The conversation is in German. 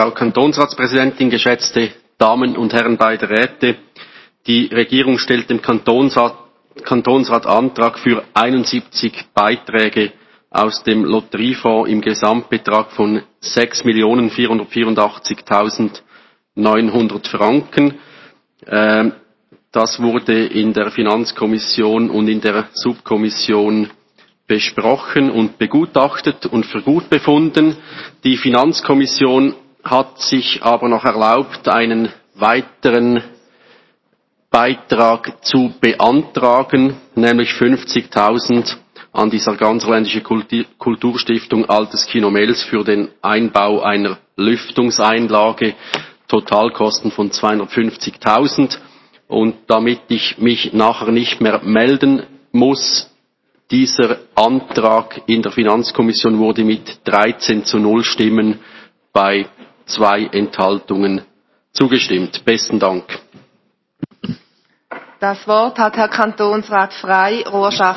Frau Kantonsratspräsidentin, geschätzte Damen und Herren beider Räte! Die Regierung stellt dem Kantonsrat Antrag für 71 Beiträge aus dem Lotteriefonds im Gesamtbetrag von 6.484.900 Franken. Das wurde in der Finanzkommission und in der Subkommission besprochen und begutachtet und für gut befunden. Die Finanzkommission hat sich aber noch erlaubt, einen weiteren Beitrag zu beantragen, nämlich 50.000 an die Sarganserländische Kulturstiftung Altes Kino Mels für den Einbau einer Lüftungseinlage, Totalkosten von 250.000. Und damit ich mich nachher nicht mehr melden muss, dieser Antrag in der Finanzkommission wurde mit 13:0 Stimmen bei 2 Enthaltungen zugestimmt. Besten Dank. Das Wort hat Herr Kantonsrat Frey, Rorschach.